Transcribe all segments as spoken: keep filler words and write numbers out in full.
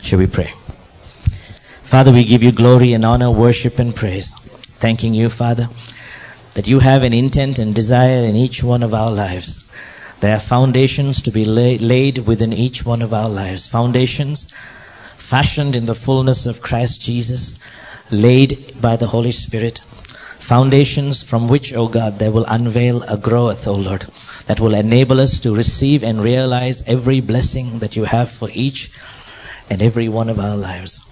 Shall we pray? Father, we give you glory and honor, worship and praise. Thanking you, Father, that you have an intent and desire in each one of our lives. There are foundations to be lay, laid within each one of our lives. Foundations fashioned in the fullness of Christ Jesus, laid by the Holy Spirit. Foundations from which, O God, there will unveil a growth, O Lord, that will enable us to receive and realize every blessing that you have for each and every one of our lives.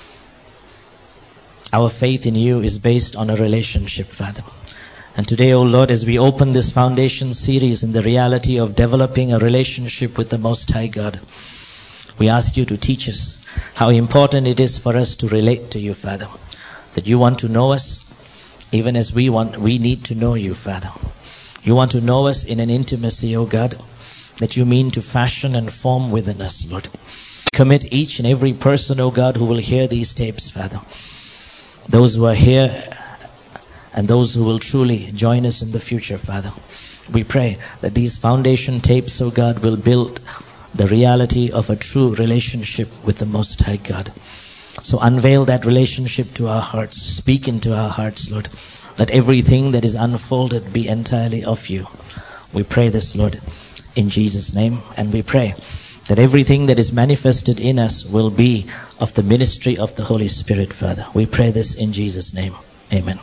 Our faith in you is based on a relationship, Father. And today, O Lord, as we open this foundation series in the reality of developing a relationship with the Most High God, we ask you to teach us how important it is for us to relate to you, Father. That you want to know us even as we want, we need to know you, Father. You want to know us in an intimacy, O God, that you mean to fashion and form within us, Lord. Commit each and every person, O God, who will hear these tapes, Father. Those who are here and those who will truly join us in the future, Father. We pray that these foundation tapes, O God, will build the reality of a true relationship with the Most High God. So unveil that relationship to our hearts. Speak into our hearts, Lord. Let everything that is unfolded be entirely of you. We pray this, Lord, in Jesus' name. And we pray that everything that is manifested in us will be of the ministry of the Holy Spirit, Father. We pray this in Jesus' name. Amen.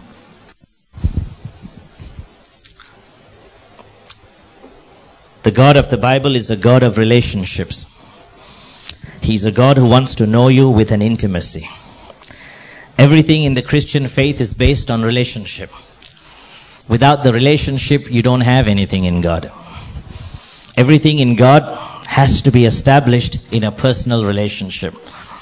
The God of the Bible is a God of relationships. He's a God who wants to know you with an intimacy. Everything in the Christian faith is based on relationship. Without the relationship, you don't have anything in God. Everything in God has to be established in a personal relationship.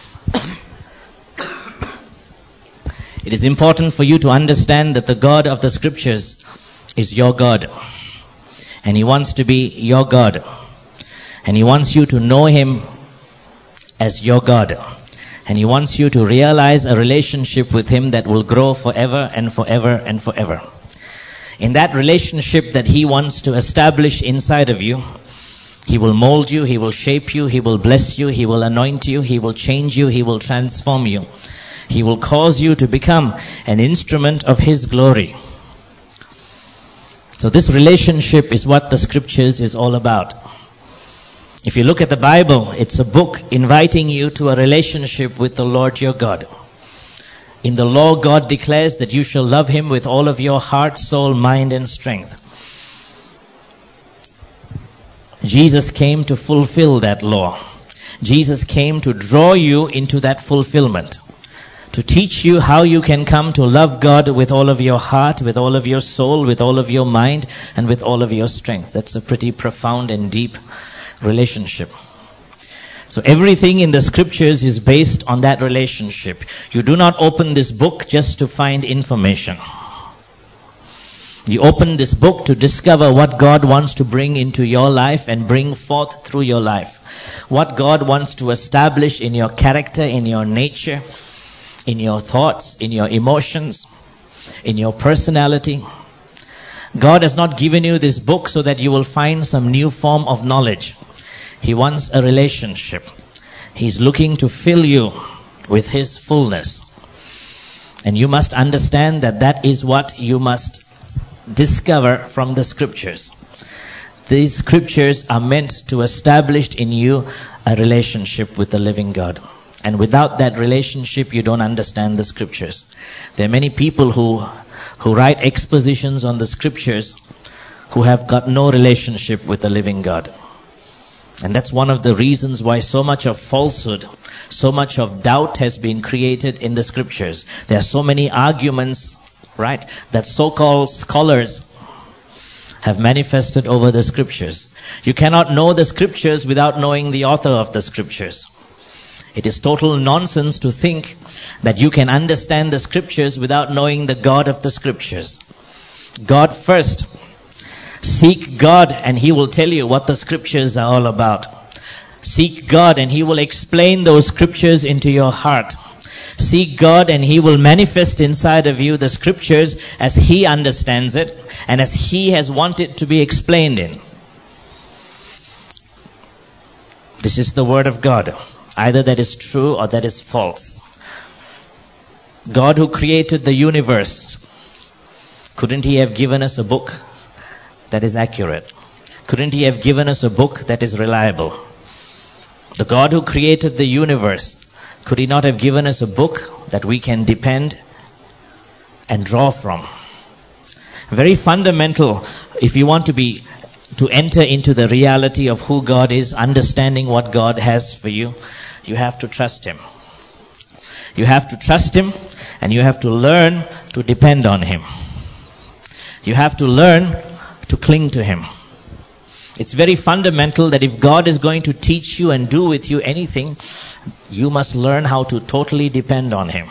It is important for you to understand that the God of the Scriptures is your God. And He wants to be your God. And He wants you to know Him as your God. And He wants you to realize a relationship with Him that will grow forever and forever and forever. In that relationship that He wants to establish inside of you, He will mold you, He will shape you, He will bless you, He will anoint you, He will change you, He will transform you. He will cause you to become an instrument of His glory. So this relationship is what the Scriptures is all about. If you look at the Bible, it's a book inviting you to a relationship with the Lord your God. In the law, God declares that you shall love Him with all of your heart, soul, mind, and strength. Jesus came to fulfill that law. Jesus came to draw you into that fulfillment, to teach you how you can come to love God with all of your heart, with all of your soul, with all of your mind, and with all of your strength. That's a pretty profound and deep relationship. So everything in the Scriptures is based on that relationship. You do not open this book just to find information. You open this book to discover what God wants to bring into your life and bring forth through your life. What God wants to establish in your character, in your nature, in your thoughts, in your emotions, in your personality. God has not given you this book so that you will find some new form of knowledge. He wants a relationship. He's looking to fill you with His fullness. And you must understand that that is what you must discover from the Scriptures. These Scriptures are meant to establish in you a relationship with the living God. And without that relationship, you don't understand the Scriptures. There are many people who, who write expositions on the Scriptures who have got no relationship with the living God. And that's one of the reasons why so much of falsehood, so much of doubt has been created in the Scriptures. There are so many arguments, right, that so-called scholars have manifested over the Scriptures. You cannot know the Scriptures without knowing the author of the Scriptures. It is total nonsense to think that you can understand the Scriptures without knowing the God of the Scriptures. God first. Seek God and He will tell you what the Scriptures are all about. Seek God and He will explain those Scriptures into your heart. Seek God and He will manifest inside of you the Scriptures as He understands it and as He has wanted to be explained in. This is the Word of God. Either that is true or that is false. God who created the universe, couldn't He have given us a book that is accurate? Couldn't He have given us a book that is reliable? The God who created the universe, could He not have given us a book that we can depend and draw from? Very fundamental, if you want to be to enter into the reality of who God is, understanding what God has for you, you have to trust Him. You have to trust Him, and you have to learn to depend on Him. You have to learn to cling to Him. It's very fundamental that if God is going to teach you and do with you anything, you must learn how to totally depend on Him.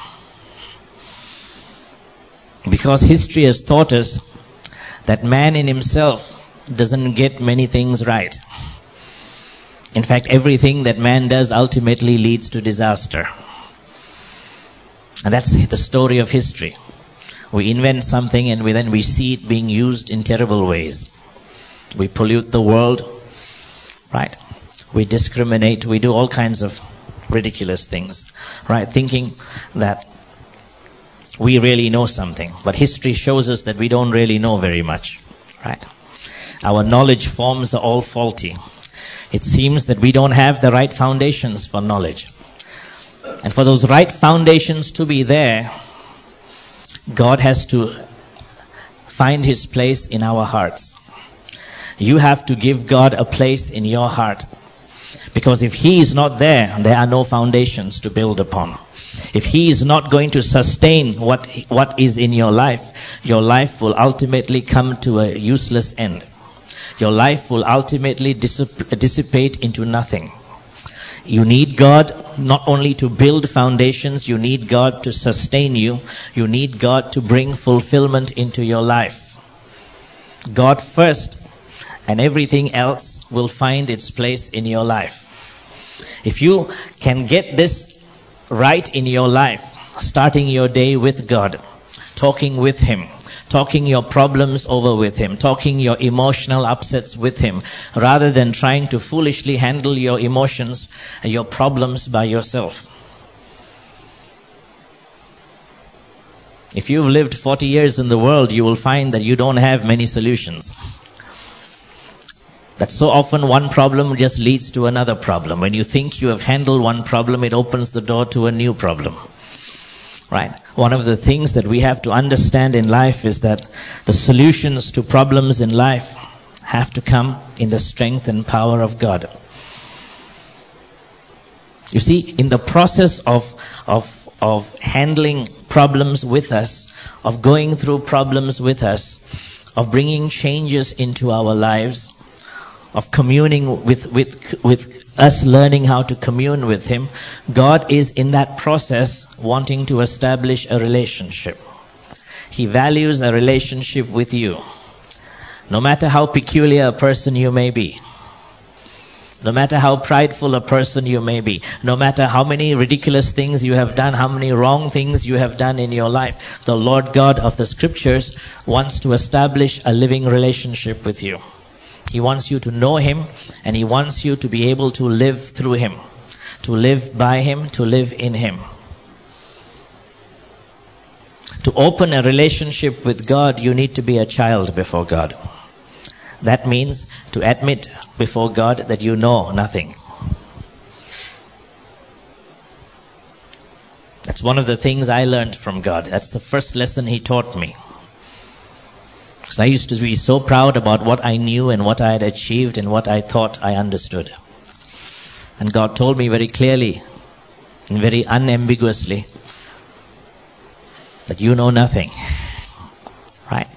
Because history has taught us that man in himself doesn't get many things right. In fact, everything that man does ultimately leads to disaster. And that's the story of history. We invent something and we, then we see it being used in terrible ways. We pollute the world, right? We discriminate, we do all kinds of ridiculous things, right? Thinking that we really know something. But history shows us that we don't really know very much, right? Our knowledge forms are all faulty. It seems that we don't have the right foundations for knowledge. And for those right foundations to be there, God has to find His place in our hearts. You have to give God a place in your heart. Because if He is not there, there are no foundations to build upon. If He is not going to sustain what, what is in your life, your life will ultimately come to a useless end. Your life will ultimately dissip- dissipate into nothing. You need God not only to build foundations, you need God to sustain you. You need God to bring fulfillment into your life. God first, and everything else will find its place in your life. If you can get this right in your life, starting your day with God, talking with Him, talking your problems over with Him, talking your emotional upsets with Him, rather than trying to foolishly handle your emotions and your problems by yourself. If you've lived forty years in the world, you will find that you don't have many solutions. That so often one problem just leads to another problem. When you think you have handled one problem, it opens the door to a new problem. Right? One of the things that we have to understand in life is that the solutions to problems in life have to come in the strength and power of God. You see, in the process of, of, of handling problems with us, of going through problems with us, of bringing changes into our lives, of communing with, with, with us learning how to commune with Him, God is in that process wanting to establish a relationship. He values a relationship with you. No matter how peculiar a person you may be, no matter how prideful a person you may be, no matter how many ridiculous things you have done, how many wrong things you have done in your life, the Lord God of the Scriptures wants to establish a living relationship with you. He wants you to know Him, and He wants you to be able to live through Him, to live by Him, to live in Him. To open a relationship with God, you need to be a child before God. That means to admit before God that you know nothing. That's one of the things I learned from God. That's the first lesson He taught me. Because I used to be so proud about what I knew and what I had achieved and what I thought I understood. And God told me very clearly and very unambiguously that you know nothing. Right?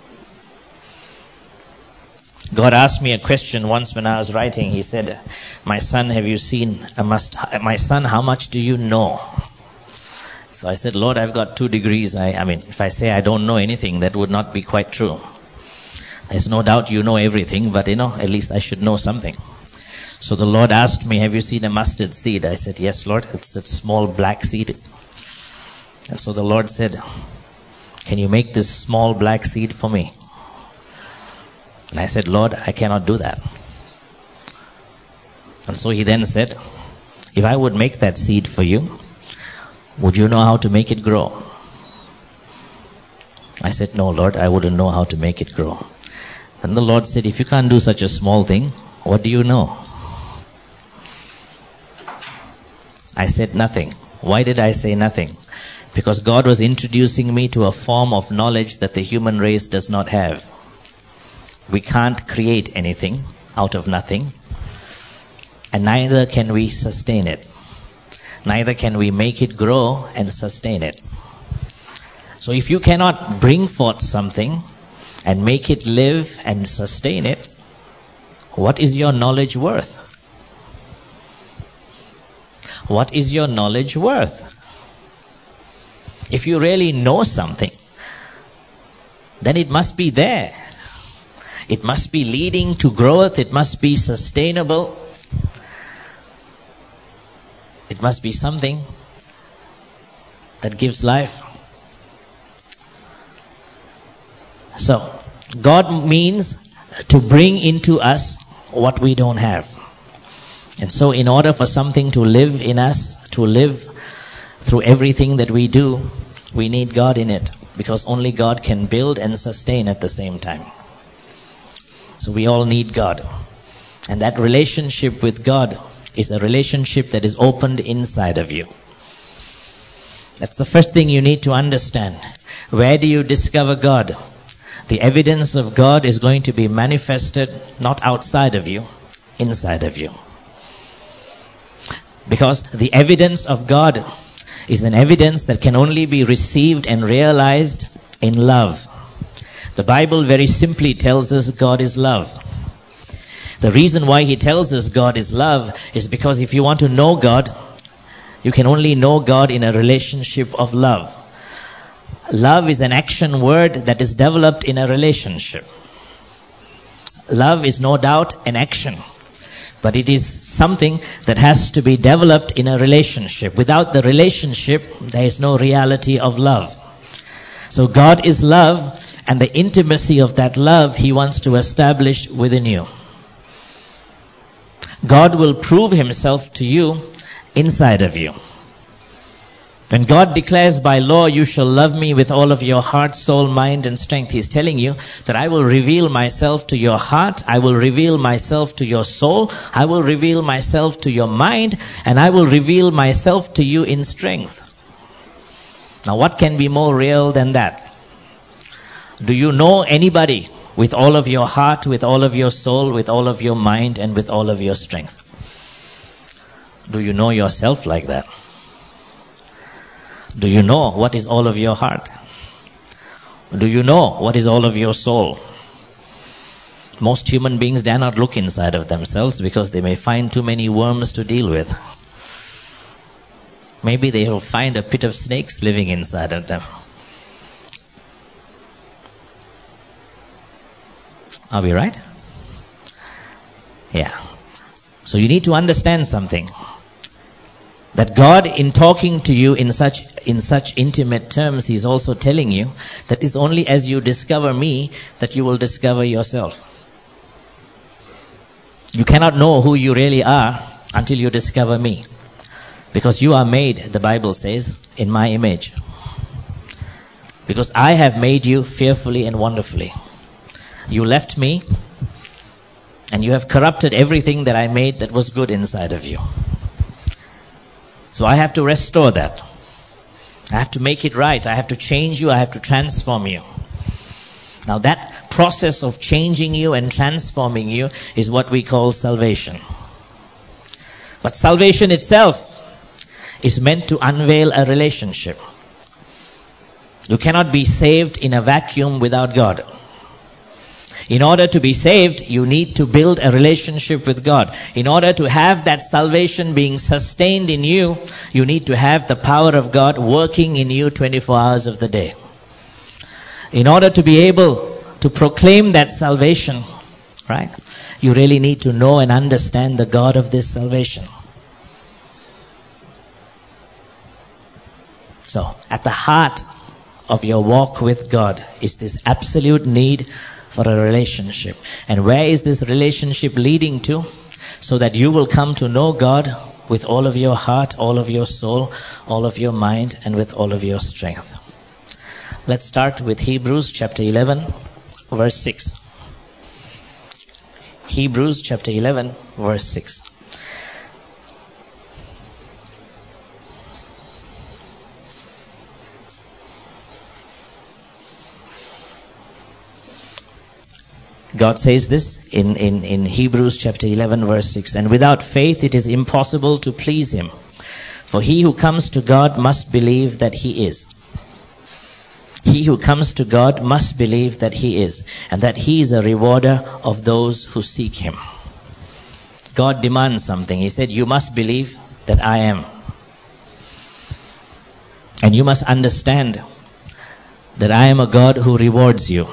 God asked me a question once when I was writing. He said, "My son, have you seen a must? My son, how much do you know?" So I said, "Lord, I've got two degrees. I, I mean, if I say I don't know anything, that would not be quite true. There's no doubt you know everything, but you know, at least I should know something." So the Lord asked me, "Have you seen a mustard seed?" I said, "Yes, Lord. It's that small black seed." And so the Lord said, "Can you make this small black seed for me?" And I said, "Lord, I cannot do that." And so He then said, if I would make that seed for you, would you know how to make it grow? I said, no, Lord, I wouldn't know how to make it grow. And the Lord said, if you can't do such a small thing, what do you know? I said nothing. Why did I say nothing? Because God was introducing me to a form of knowledge that the human race does not have. We can't create anything out of nothing, and neither can we sustain it. Neither can we make it grow and sustain it. So if you cannot bring forth something and make it live and sustain it, what is your knowledge worth? What is your knowledge worth? If you really know something, then it must be there. It must be leading to growth. It must be sustainable. It must be something that gives life. So, God means to bring into us what we don't have. And so in order for something to live in us, to live through everything that we do, we need God in it. Because only God can build and sustain at the same time. So we all need God. And that relationship with God is a relationship that is opened inside of you. That's the first thing you need to understand. Where do you discover God? The evidence of God is going to be manifested not outside of you, inside of you. Because the evidence of God is an evidence that can only be received and realized in love. The Bible very simply tells us God is love. The reason why He tells us God is love is because if you want to know God, you can only know God in a relationship of love. Love is an action word that is developed in a relationship. Love is no doubt an action, but it is something that has to be developed in a relationship. Without the relationship, there is no reality of love. So God is love, and the intimacy of that love He wants to establish within you. God will prove Himself to you inside of you. When God declares by law, you shall love me with all of your heart, soul, mind, and strength, He is telling you that I will reveal myself to your heart, I will reveal myself to your soul, I will reveal myself to your mind, and I will reveal myself to you in strength. Now what can be more real than that? Do you know anybody with all of your heart, with all of your soul, with all of your mind, and with all of your strength? Do you know yourself like that? Do you know what is all of your heart? Do you know what is all of your soul? Most human beings dare not look inside of themselves because they may find too many worms to deal with. Maybe they will find a pit of snakes living inside of them. Are we right? Yeah. So you need to understand something. That God, in talking to you in such in such intimate terms, He's also telling you that it's only as you discover me that you will discover yourself. You cannot know who you really are until you discover me. Because you are made, the Bible says, in my image. Because I have made you fearfully and wonderfully. You left me and you have corrupted everything that I made that was good inside of you. So I have to restore that. I have to make it right. I have to change you. I have to transform you. Now that process of changing you and transforming you is what we call salvation. But salvation itself is meant to unveil a relationship. You cannot be saved in a vacuum without God. In order to be saved, you need to build a relationship with God. In order to have that salvation being sustained in you, you need to have the power of God working in you twenty-four hours of the day. In order to be able to proclaim that salvation, right, you really need to know and understand the God of this salvation. So, at the heart of your walk with God is this absolute need for a relationship. And where is this relationship leading to? So that you will come to know God with all of your heart, all of your soul, all of your mind, and with all of your strength. Let's start with Hebrews chapter eleven, verse six. Hebrews chapter eleven, verse six. God says this in, in, in Hebrews chapter eleven, verse six. And without faith it is impossible to please him. For he who comes to God must believe that he is. He who comes to God must believe that he is, and that he is a rewarder of those who seek him. God demands something. He said, you must believe that I am. And you must understand that I am a God who rewards you.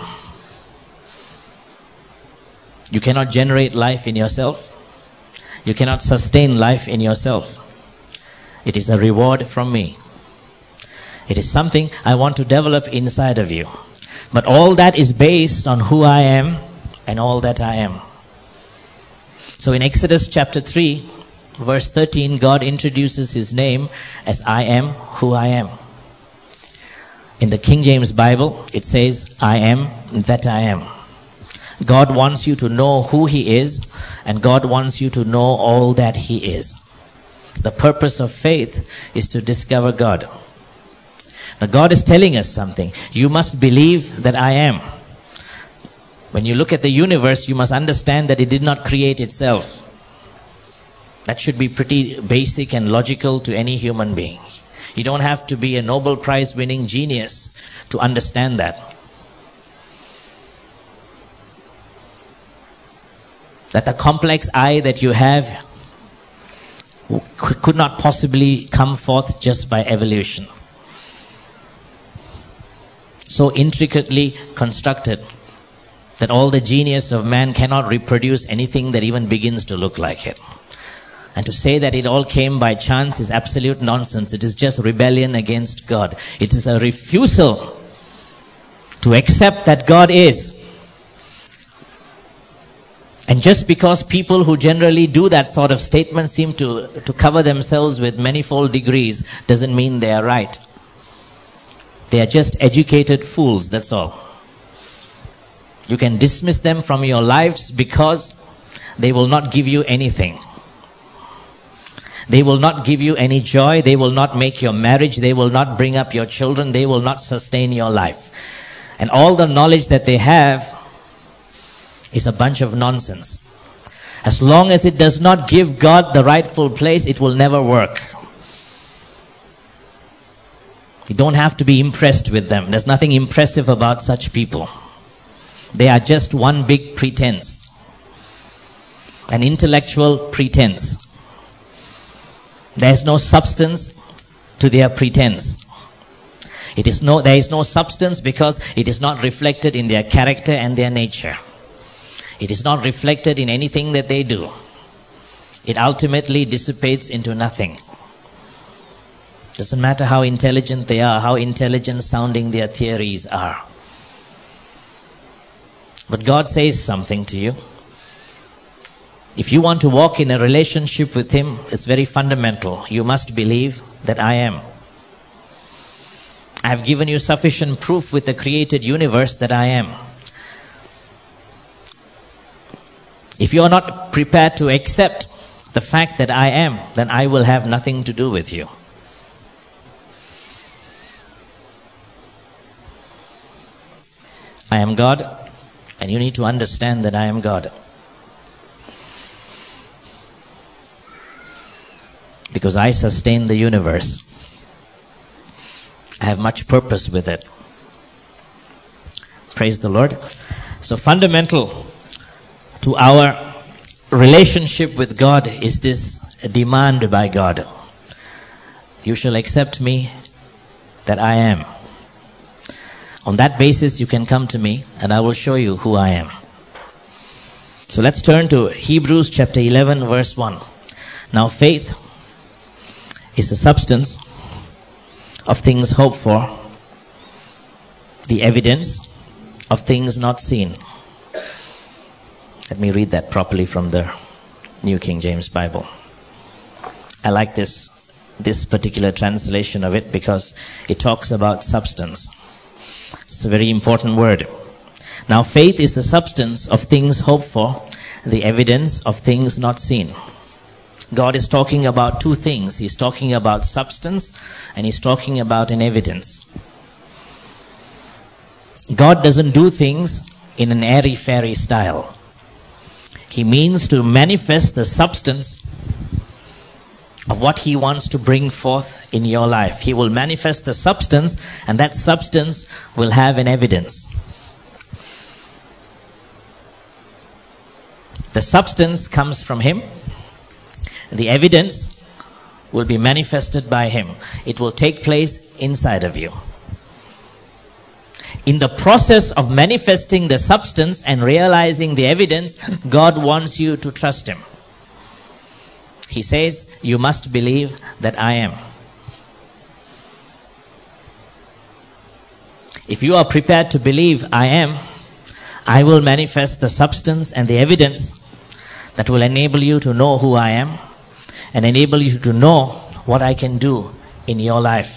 You cannot generate life in yourself. You cannot sustain life in yourself. It is a reward from me. It is something I want to develop inside of you. But all that is based on who I am and all that I am. So in Exodus chapter three, verse thirteen, God introduces his name as I am who I am. In the King James Bible, it says, I am that I am. God wants you to know who he is, and God wants you to know all that he is. The purpose of faith is to discover God. Now God is telling us something. You must believe that I am. When you look at the universe, you must understand that it did not create itself. That should be pretty basic and logical to any human being. You don't have to be a Nobel Prize winning genius to understand that. That the complex I that you have could not possibly come forth just by evolution. So intricately constructed that all the genius of man cannot reproduce anything that even begins to look like it. And to say that it all came by chance is absolute nonsense. It is just rebellion against God. It is a refusal to accept that God is. And just because people who generally do that sort of statement seem to, to cover themselves with manifold degrees doesn't mean they are right. They are just educated fools, that's all. You can dismiss them from your lives because they will not give you anything. They will not give you any joy. They will not make your marriage. They will not bring up your children. They will not sustain your life. And all the knowledge that they have is a bunch of nonsense. As long as it does not give God the rightful place, it will never work. You don't have to be impressed with them. There's nothing impressive about such people. They are just one big pretense. An intellectual pretense. There is no substance to their pretense. It is no, there is no substance because it is not reflected in their character and their nature. It is not reflected in anything that they do. It ultimately dissipates into nothing. Doesn't matter how intelligent they are, how intelligent sounding their theories are. But God says something to you. If you want to walk in a relationship with him, it's very fundamental. You must believe that I am. I have given you sufficient proof with the created universe that I am. If you are not prepared to accept the fact that I am, then I will have nothing to do with you. I am God, and you need to understand that I am God. Because I sustain the universe. I have much purpose with it. Praise the Lord. So fundamental to our relationship with God is this demand by God. You shall accept me that I am. On that basis, you can come to me and I will show you who I am. So let's turn to Hebrews chapter eleven, verse one. Now faith is the substance of things hoped for, the evidence of things not seen. Let me read that properly from the New King James Bible. I like this, this particular translation of it because it talks about substance. It's a very important word. Now, faith is the substance of things hoped for, the evidence of things not seen. God is talking about two things. He's talking about substance and he's talking about an evidence. God doesn't do things in an airy-fairy style. He means to manifest the substance of what he wants to bring forth in your life. He will manifest the substance, and that substance will have an evidence. The substance comes from him. The evidence will be manifested by him. It will take place inside of you. In the process of manifesting the substance and realizing the evidence, God wants you to trust him. He says, you must believe that I am. If you are prepared to believe I am, I will manifest the substance and the evidence that will enable you to know who I am and enable you to know what I can do in your life.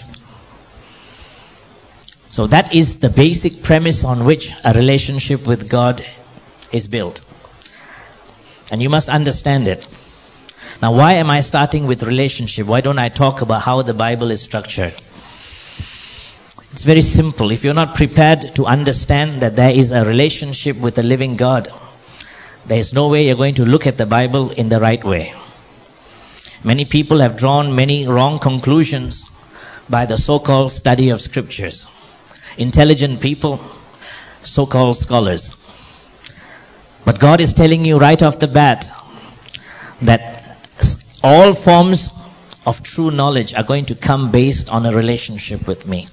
So that is the basic premise on which a relationship with God is built. And you must understand it. Now, why am I starting with relationship? Why don't I talk about how the Bible is structured? It's very simple. If you're not prepared to understand that there is a relationship with the living God, there is no way you're going to look at the Bible in the right way. Many people have drawn many wrong conclusions by the so-called study of scriptures. Intelligent people, so-called scholars. But God is telling you right off the bat that all forms of true knowledge are going to come based on a relationship with me.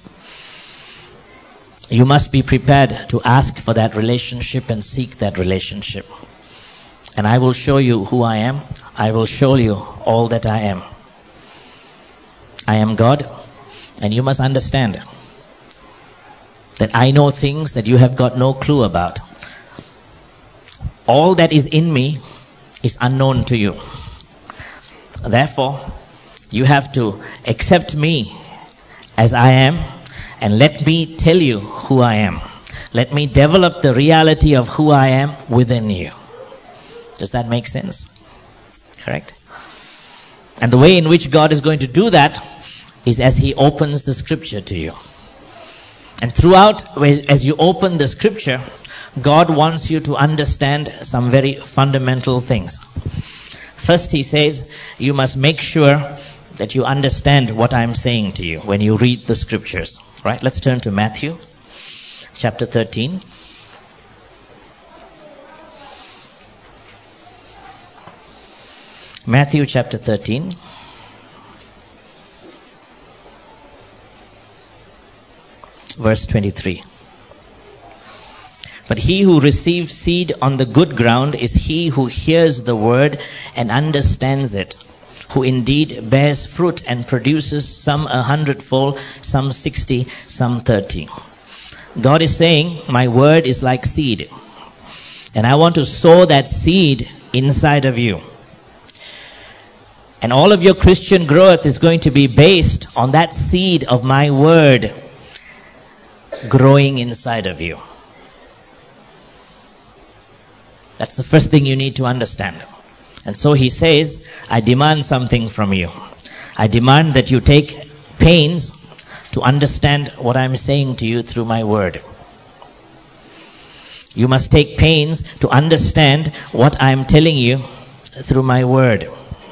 You must be prepared to ask for that relationship and seek that relationship. And I will show you who I am. I will show you all that I am. I am God, and you must understand that I know things that you have got no clue about. All that is in me is unknown to you. Therefore, you have to accept me as I am and let me tell you who I am. Let me develop the reality of who I am within you. Does that make sense? Correct? And the way in which God is going to do that is as he opens the scripture to you. And throughout, as you open the scripture, God wants you to understand some very fundamental things. First, he says, you must make sure that you understand what I'm saying to you when you read the scriptures. Right? Let's turn to Matthew chapter thirteen. Matthew chapter thirteen. Verse twenty-three. But he who receives seed on the good ground is he who hears the word and understands it, who indeed bears fruit and produces some a hundredfold, some sixty, some thirty. God is saying, my word is like seed, and I want to sow that seed inside of you. And all of your Christian growth is going to be based on that seed of my word growing inside of you. That's the first thing you need to understand. And so he says, I demand something from you. I demand that you take pains to understand what I'm saying to you through my word. You must take pains to understand what I'm telling you through my word.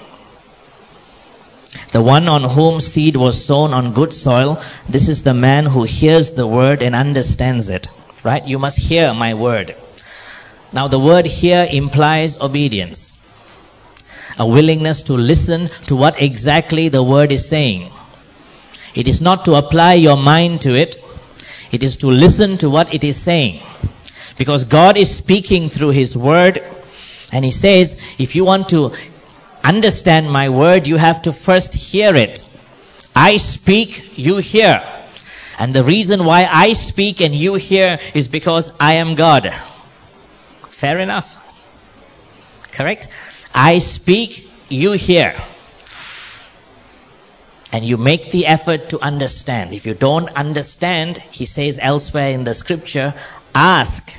The one on whom seed was sown on good soil, this is the man who hears the word and understands it. Right? You must hear my word. Now the word here implies obedience. A willingness to listen to what exactly the word is saying. It is not to apply your mind to it. It is to listen to what it is saying. Because God is speaking through his word. And he says, if you want to understand my word, you have to first hear it. I speak, you hear. And the reason why I speak and you hear is because I am God. Fair enough. Correct? I speak, you hear. and you make the effort to understand. If you don't understand, he says elsewhere in the scripture, ask.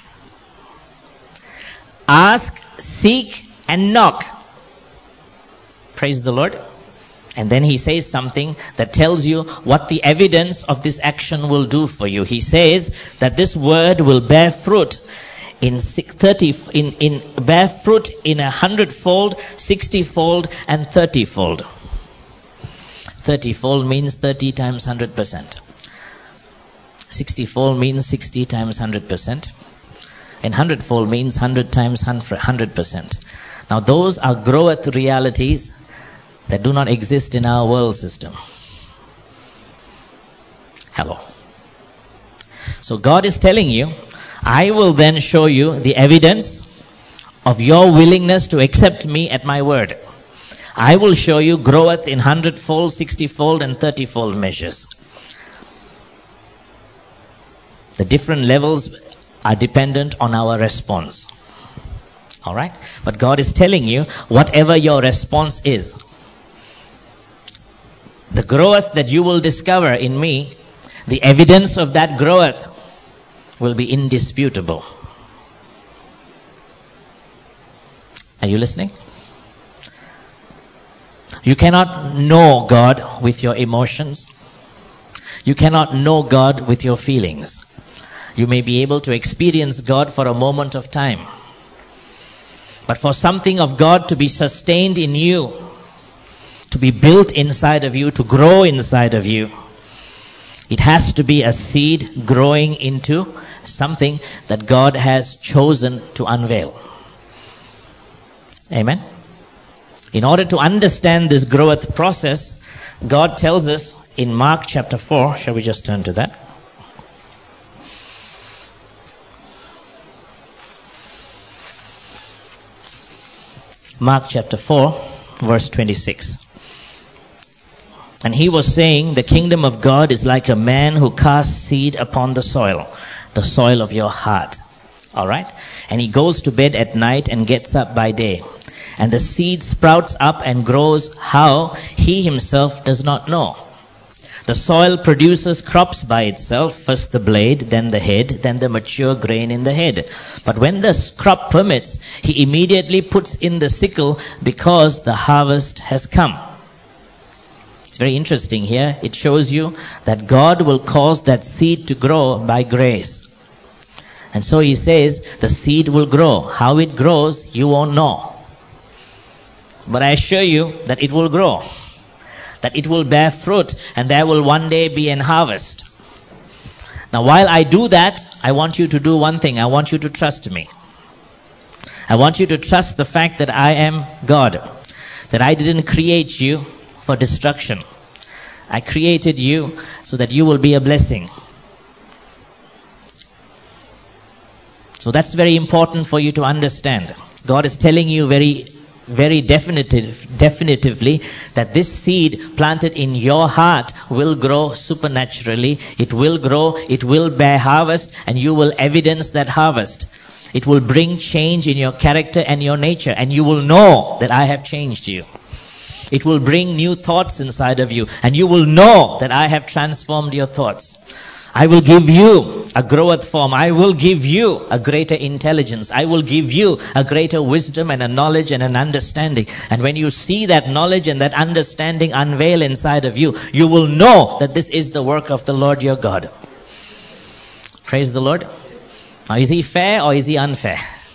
Ask, seek, and knock. Praise the Lord. And then he says something that tells you what the evidence of this action will do for you. He says that this word will bear fruit in thirty, in, in bear fruit in a hundredfold, sixty-fold, and thirty-fold. Thirty-fold means thirty times hundred percent. Sixty-fold means sixty times hundred percent. And hundredfold means hundred times hundred percent. Now those are growth realities that do not exist in our world system. Hello. So God is telling you, I will then show you the evidence of your willingness to accept me at my word. I will show you growth in hundredfold, sixtyfold, and thirtyfold measures. The different levels are dependent on our response. All right? But God is telling you, whatever your response is, the growth that you will discover in me, the evidence of that growth will be indisputable. Are you listening? You cannot know God with your emotions. You cannot know God with your feelings. You may be able to experience God for a moment of time. But for something of God to be sustained in you, to be built inside of you, to grow inside of you, it has to be a seed growing into something that God has chosen to unveil. Amen? In order to understand this growth process, God tells us in Mark chapter four, shall we just turn to that? Mark chapter four, verse twenty-six. And he was saying, the kingdom of God is like a man who casts seed upon the soil, the soil of your heart. All right? And he goes to bed at night and gets up by day. And the seed sprouts up and grows how he himself does not know. The soil produces crops by itself, first the blade, then the head, then the mature grain in the head. But when the crop permits, he immediately puts in the sickle because the harvest has come. It's very interesting here. It shows you that God will cause that seed to grow by grace. And so he says the seed will grow. How it grows, you won't know. But I assure you that it will grow. That it will bear fruit, and there will one day be an harvest. Now, while I do that, I want you to do one thing. I want you to trust me. I want you to trust the fact that I am God. That I didn't create you for destruction. I created you so that you will be a blessing. So that's very important for you to understand. God is telling you very very definitive, definitively that this seed planted in your heart will grow supernaturally. It will grow, it will bear harvest, and you will evidence that harvest. It will bring change in your character and your nature, and you will know that I have changed you. It will bring new thoughts inside of you, and you will know that I have transformed your thoughts. I will give you a growth form. I will give you a greater intelligence. I will give you a greater wisdom and a knowledge and an understanding. And when you see that knowledge and that understanding unveil inside of you, you will know that this is the work of the Lord your God. Praise the Lord. Now, is he fair or is he unfair?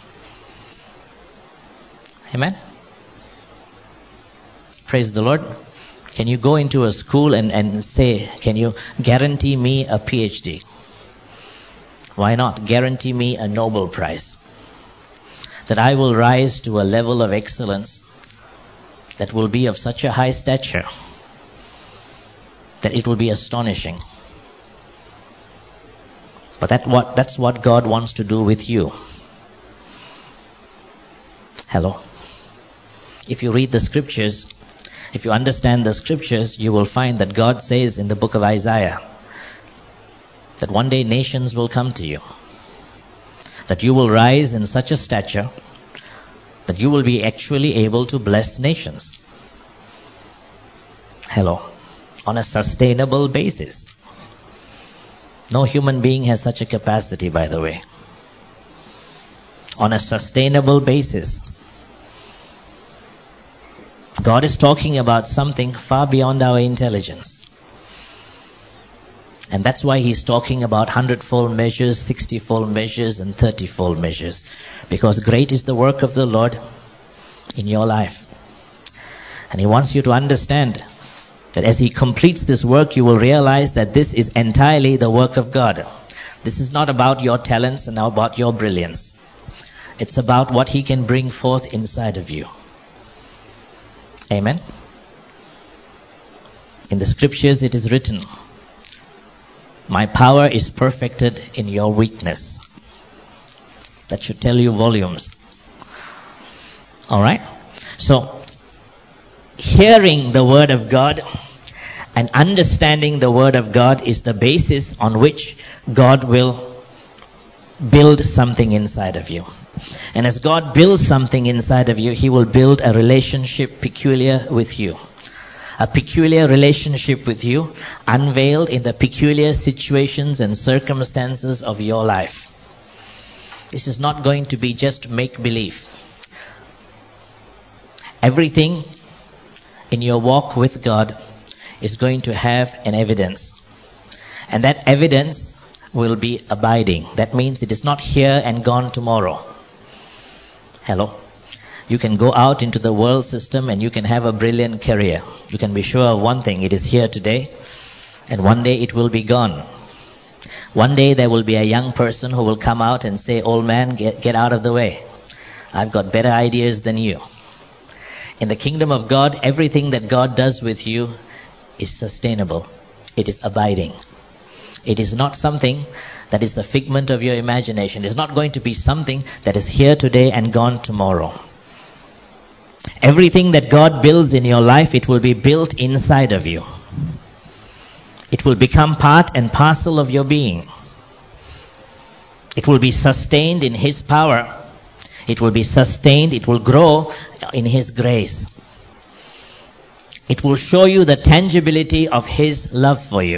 Amen. Praise the Lord. Can you go into a school and, and say, can you guarantee me a P H D? Why not? Guarantee me a Nobel Prize. That I will rise to a level of excellence that will be of such a high stature that it will be astonishing. But that what, that's what God wants to do with you. Hello. If you read the scriptures, if you understand the scriptures, you will find that God says in the book of Isaiah that one day nations will come to you. That you will rise in such a stature that you will be actually able to bless nations. Hello. on a sustainable basis. No human being has such a capacity, by the way. On a sustainable basis. God is talking about something far beyond our intelligence. And that's why He's talking about hundredfold measures, sixtyfold measures, and thirtyfold measures. Because great is the work of the Lord in your life. And He wants you to understand that as He completes this work, you will realize that this is entirely the work of God. This is not about your talents and about your brilliance. It's about what He can bring forth inside of you. Amen. In the scriptures it is written, my power is perfected in your weakness. That should tell you volumes. Alright? So, hearing the Word of God and understanding the Word of God is the basis on which God will build something inside of you. And as God builds something inside of you, He will build a relationship peculiar with you. A peculiar relationship with you, unveiled in the peculiar situations and circumstances of your life. This is not going to be just make-believe. Everything in your walk with God is going to have an evidence. And that evidence will be abiding. That means it is not here and gone tomorrow. Hello? You can go out into the world system and you can have a brilliant career. You can be sure of one thing, it is here today, and one day it will be gone. One day there will be a young person who will come out and say, old man, get, get out of the way. I've got better ideas than you. In the kingdom of God, everything that God does with you is sustainable. It is abiding. It is not something that is the figment of your imagination. It is not going to be something that is here today and gone tomorrow. Everything that God builds in your life, it will be built inside of you. It will become part and parcel of your being. It will be sustained in His power. It will be sustained, it will grow in His grace. It will show you the tangibility of His love for you.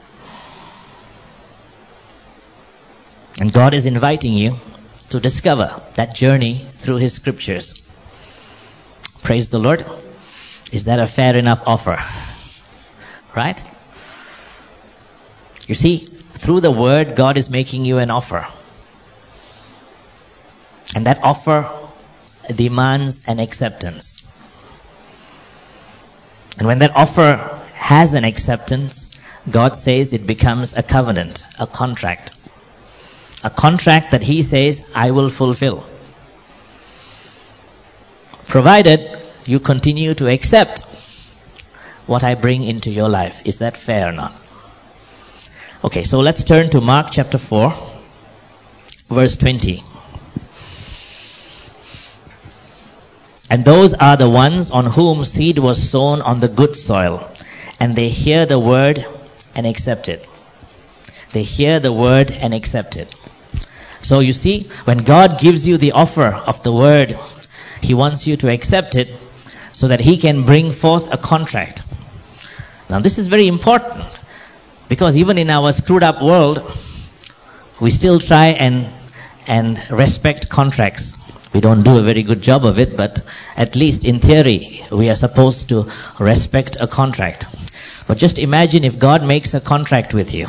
And God is inviting you to discover that journey through His scriptures. Praise the Lord. Is that a fair enough offer? Right? You see, through the Word, God is making you an offer. And that offer demands an acceptance. And when that offer has an acceptance, God says it becomes a covenant, a contract. A contract that He says, I will fulfill. Provided you continue to accept what I bring into your life. Is that fair or not? Okay, so let's turn to Mark chapter four, verse twenty. And those are the ones on whom seed was sown on the good soil, and they hear the word and accept it. They hear the word and accept it. So you see, when God gives you the offer of the word, He wants you to accept it so that He can bring forth a contract. Now this is very important, because even in our screwed up world, we still try and and respect contracts. We don't do a very good job of it, but at least in theory, we are supposed to respect a contract. But just imagine if God makes a contract with you.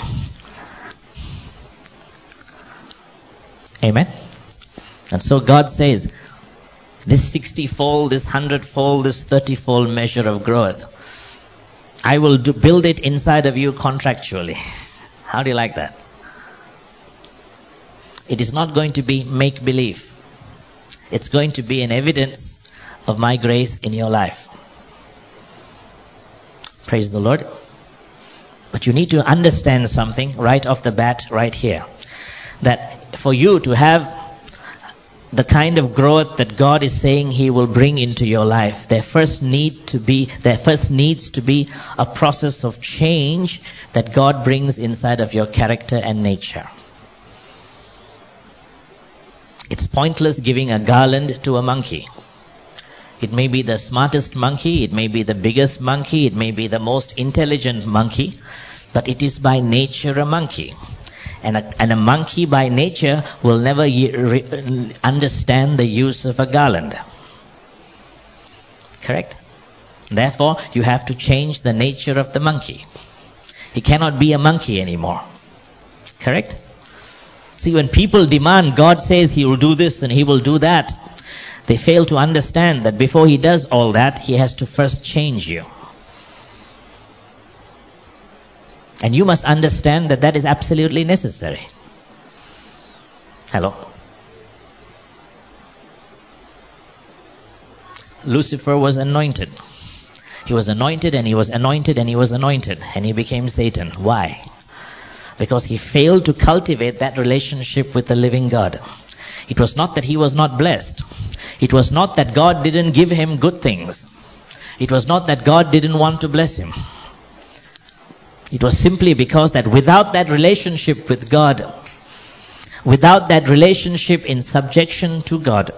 Amen? And so God says, this sixty-fold, this hundred-fold, this thirty-fold measure of growth, I will do, build it inside of you contractually. How do you like that? It is not going to be make-believe. It's going to be an evidence of my grace in your life. Praise the Lord. But you need to understand something right off the bat, right here. That for you to have the kind of growth that God is saying He will bring into your life, there first need to be, there first needs to be a process of change that God brings inside of your character and nature. It's pointless giving a garland to a monkey. It may be the smartest monkey, it may be the biggest monkey, it may be the most intelligent monkey, but it is by nature a monkey. And a, and a monkey by nature will never ye- re- understand the use of a garland. Correct? Therefore, you have to change the nature of the monkey. He cannot be a monkey anymore. Correct? See, when people demand, God says He will do this and He will do that, they fail to understand that before He does all that, He has to first change you. And you must understand that that is absolutely necessary. Hello? Lucifer was anointed. He was anointed and he was anointed and he was anointed and he became Satan. Why? Because he failed to cultivate that relationship with the living God. It was not that he was not blessed. It was not that God didn't give him good things. It was not that God didn't want to bless him. It was simply because that without that relationship with God, without that relationship in subjection to God,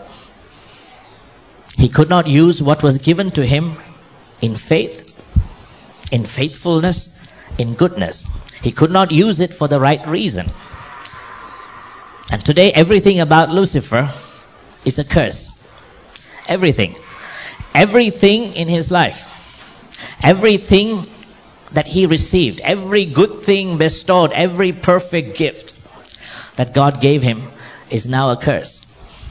he could not use what was given to him in faith, in faithfulness, in goodness. He could not use it for the right reason. And today, everything about Lucifer is a curse. Everything. Everything in his life. Everything that he received. Every good thing bestowed. Every perfect gift that God gave him is now a curse.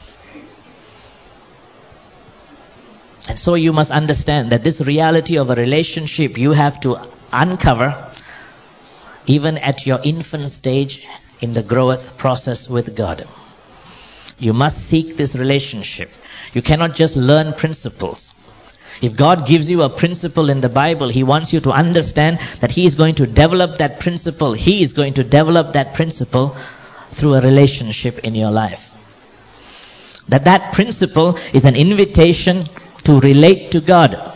And so you must understand that this reality of a relationship you have to uncover even at your infant stage in the growth process with God. You must seek this relationship. You cannot just learn principles. If God gives you a principle in the Bible, He wants you to understand that He is going to develop that principle. He is going to develop that principle through a relationship in your life. That that principle is an invitation to relate to God.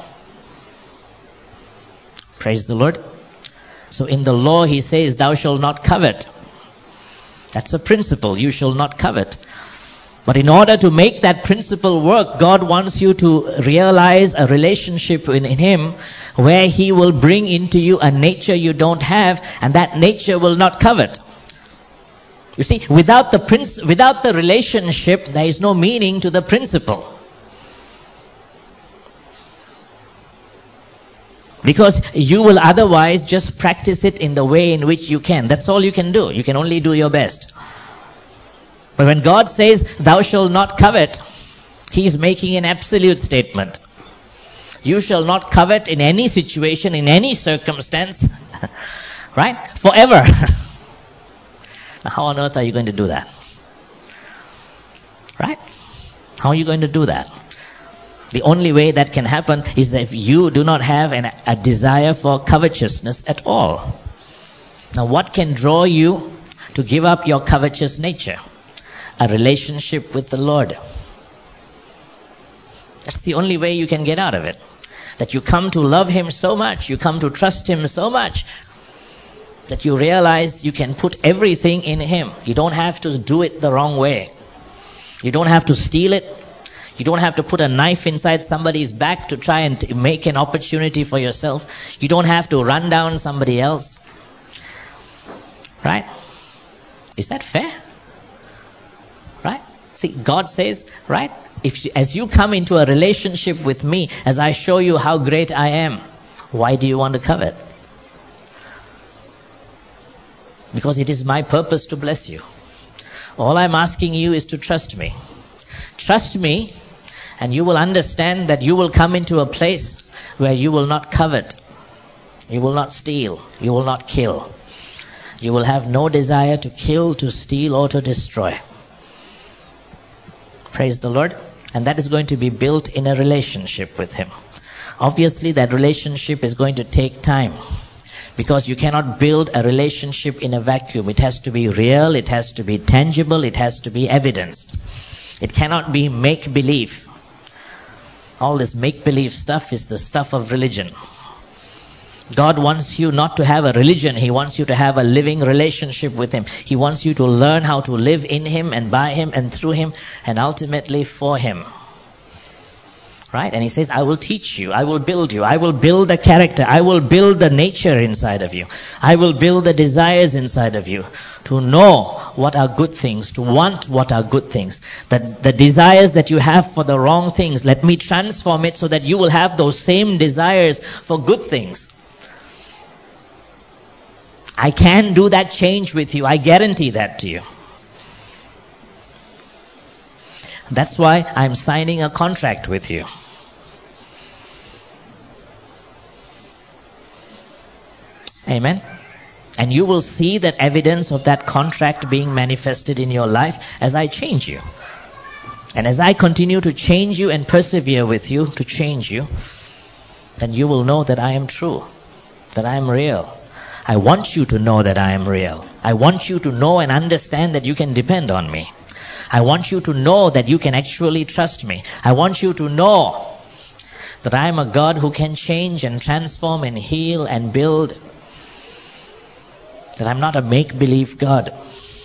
Praise the Lord. So in the law He says, thou shalt not covet. That's a principle. You shall not covet. But in order to make that principle work, God wants you to realize a relationship in, in Him where He will bring into you a nature you don't have, and that nature will not covet. You see, without the princ- without the relationship, there is no meaning to the principle. Because you will otherwise just practice it in the way in which you can. That's all you can do. You can only do your best. But when God says, thou shalt not covet, He is making an absolute statement. You shall not covet in any situation, in any circumstance, right? Forever. Now, how on earth are you going to do that? Right? How are you going to do that? The only way that can happen is that if you do not have an, a desire for covetousness at all. Now, what can draw you to give up your covetous nature? A relationship with the Lord. That's the only way you can get out of it. That you come to love Him so much, you come to trust Him so much, that you realize you can put everything in Him. You don't have to do it the wrong way. You don't have to steal it. You don't have to put a knife inside somebody's back to try and t- make an opportunity for yourself. You don't have to run down somebody else. Right? Is that fair? Right? See, God says, right? If as you come into a relationship with me, as I show you how great I am, why do you want to covet? Because it is my purpose to bless you. All I'm asking you is to trust me. Trust me, and you will understand that you will come into a place where you will not covet. You will not steal. You will not kill. You will have no desire to kill, to steal, or to destroy. Praise the Lord. And that is going to be built in a relationship with Him. Obviously, that relationship is going to take time. Because you cannot build a relationship in a vacuum. It has to be real, it has to be tangible, it has to be evidenced. It cannot be make-believe. All this make-believe stuff is the stuff of religion. God wants you not to have a religion. He wants you to have a living relationship with Him. He wants you to learn how to live in Him and by Him and through Him and ultimately for Him. Right? And he says, I will teach you. I will build you. I will build the character. I will build the nature inside of you. I will build the desires inside of you to know what are good things, to want what are good things. That the desires that you have for the wrong things, let me transform it so that you will have those same desires for good things. I can do that change with you. I guarantee that to you. That's why I'm signing a contract with you. Amen. And you will see that evidence of that contract being manifested in your life as I change you. And as I continue to change you and persevere with you to change you, then you will know that I am true, that I am real. I want you to know that I am real. I want you to know and understand that you can depend on me. I want you to know that you can actually trust me. I want you to know that I am a God who can change and transform and heal and build. That I'm not a make-believe God.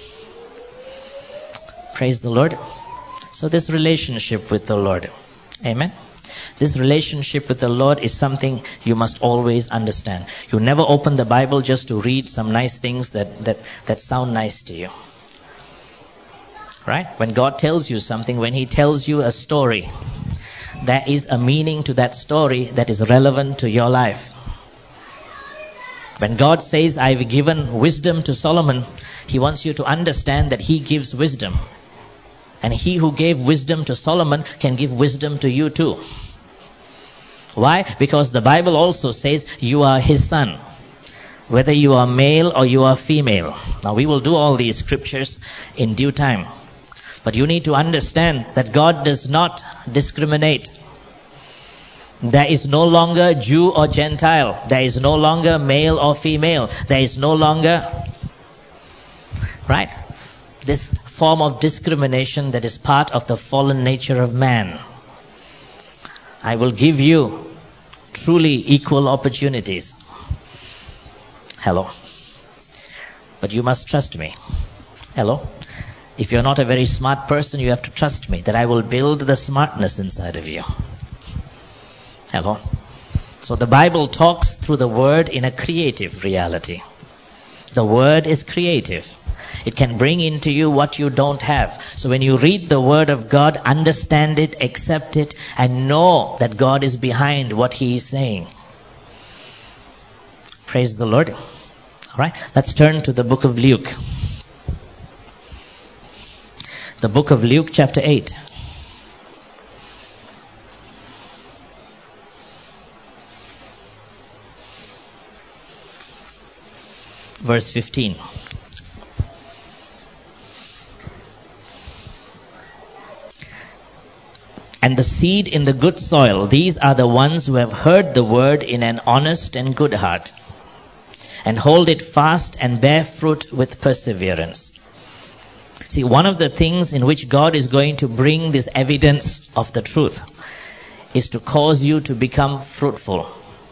Praise the Lord. So this relationship with the Lord, amen? This relationship with the Lord is something you must always understand. You never open the Bible just to read some nice things that, that, that sound nice to you. Right? When God tells you something, when He tells you a story, there is a meaning to that story that is relevant to your life. When God says, I've given wisdom to Solomon, He wants you to understand that He gives wisdom. And He who gave wisdom to Solomon can give wisdom to you too. Why? Because the Bible also says you are His son. Whether you are male or you are female. Now we will do all these scriptures in due time. But you need to understand that God does not discriminate. There is no longer Jew or Gentile. There is no longer male or female. There is no longer, right, this form of discrimination that is part of the fallen nature of man. I will give you truly equal opportunities. Hello. But you must trust me. Hello. If you're not a very smart person, you have to trust me that I will build the smartness inside of you. Hello. So the Bible talks through the Word in a creative reality. The Word is creative. It can bring into you what you don't have. So when you read the Word of God, understand it, accept it, and know that God is behind what He is saying. Praise the Lord. All right, let's turn to the book of Luke. The book of Luke, chapter eight. Verse fifteen. And the seed in the good soil, these are the ones who have heard the word in an honest and good heart, and hold it fast and bear fruit with perseverance. See, one of the things in which God is going to bring this evidence of the truth is to cause you to become fruitful.